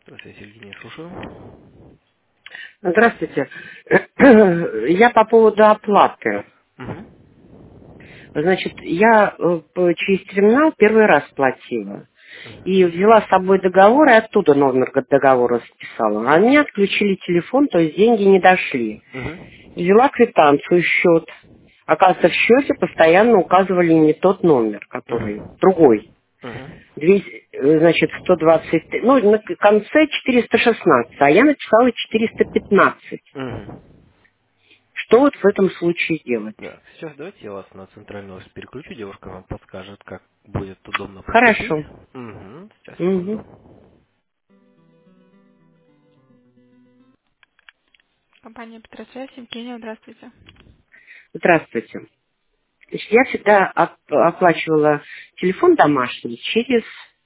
Здравствуйте, Евгений, слушаю. Здравствуйте. Я по поводу оплаты. Угу. Значит, я через терминал первый раз платила. И взяла с собой договор, и оттуда номер договора списала. А мне отключили телефон, то есть деньги не дошли. Угу. Взяла квитанцию, счет. Оказывается, в счете постоянно указывали не тот номер, который Угу. другой. Угу. Значит, 120, ну, на конце 416, а я написала 415. Угу. Что вот в этом случае делать? Да. Сейчас давайте я вас на центральный офис переключу, девушка вам подскажет, как будет удобно поступить. Хорошо. Угу. Сейчас, Мгм. секунду. Компания Петросвязь, Евгения, здравствуйте. Здравствуйте. Значит, я всегда оплачивала телефон домашний через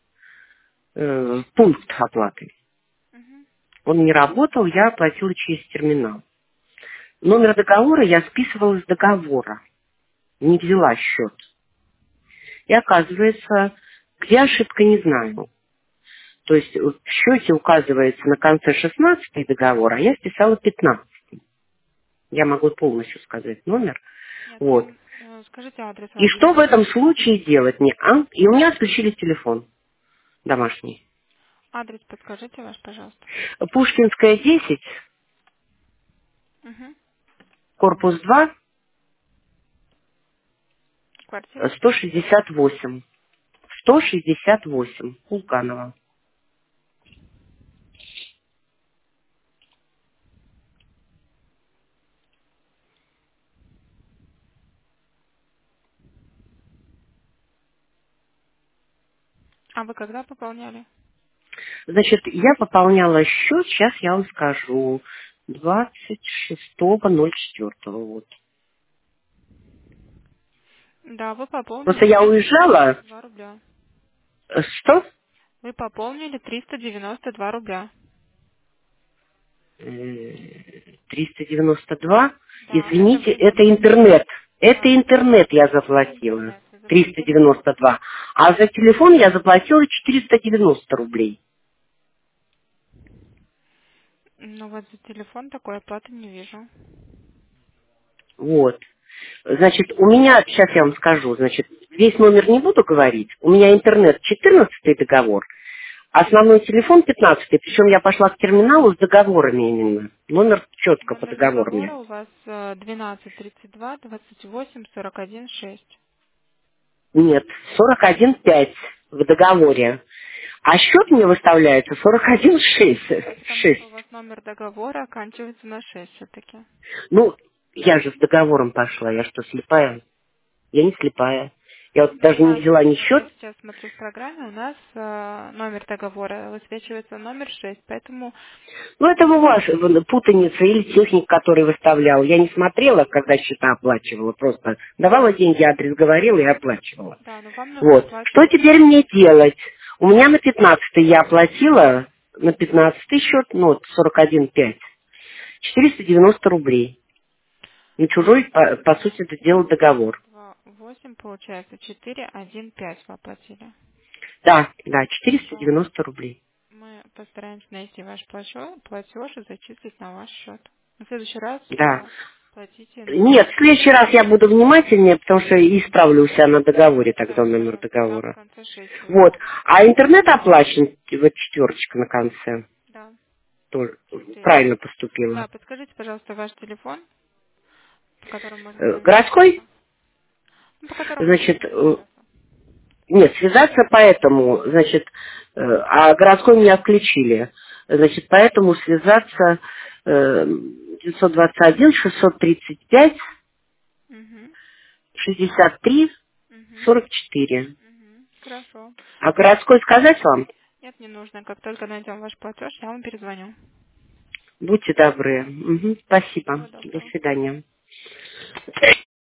пункт оплаты. Угу. Он не работал, я оплатила через терминал. Номер договора я списывала с договора, не взяла счет. И оказывается, где ошибка, не знаю. То есть в счете указывается на конце 16 договор, а я списала 15. Я могу полностью сказать номер. Нет, Вот. скажите адрес И ваш что в телефон. этом случае делать мне? И у меня отключили телефон домашний. Адрес подскажите ваш, пожалуйста. Пушкинская, 10, Угу. корпус 2, Квартира. 168. 168. Пулканова. А вы когда пополняли? Значит, я пополняла счет, сейчас я вам скажу, 26.04. Вот. Да, вы Просто пополнили я уезжала. 2 рубля. Что? Вы пополнили 392 рубля. 392. Да, это Извините, вы... это интернет. Это Да, интернет я это заплатила. интернет. Вы заплатили. 392. А за телефон я заплатила 490 рублей. Ну вот за телефон такой оплаты не вижу. Вот. Значит, у меня, сейчас я вам скажу, значит, весь номер не буду говорить. У меня интернет 14 договор, основной телефон 15-й, причем я пошла к терминалу с договорами именно. Номер четко по Номер договору договора мне. у вас 12 32 28 41 6. Нет, 41,5 в договоре. А счет мне выставляется 41,6. Ну, потому что у 6. вас номер договора оканчивается на 6 все-таки. Ну, я же с договором пошла, я что, слепая? Я не слепая. Я вот даже не взяла ни Я счет. сейчас смотрю в программе, у нас номер договора высвечивается номер 6, поэтому Ну, это у вас путаница или техник, который выставлял. Я не смотрела, когда счета оплачивала, просто давала деньги, адрес говорила и оплачивала. да, но вам нужно Вот. Что оплачивать. теперь мне делать? У меня на 15-й я оплатила, на 15-й счет, ну, вот 41,5, 490 рублей. На чужой, по сути, это делал договор. 8 получается 4 1 5 вы оплатили. Да, Хорошо. 490 рублей. Мы постараемся найти ваш платеж и зачислить на ваш счет. В следующий раз Да. платите на... Нет, в следующий раз я буду внимательнее, потому что исправлю у себя на договоре тогда номер Там в договора. конце 6 будет. Вот. А интернет оплачен, вот четверочка на конце, Да, тоже через третий. правильно поступила. Да, подскажите, пожалуйста, ваш телефон, по которому можно с вами Городской, связаться. Ну, по которому можно с значит, вами связаться. нет, связаться поэтому, значит, а городской меня отключили. Значит, поэтому связаться 921 635 Угу. 63 Угу. 44. Угу. Хорошо. А городской сказать вам? Нет, не нужно. Как только найдем ваш платеж, я вам перезвоню. Будьте добры. Мгм, спасибо. Всего До доброго. свидания.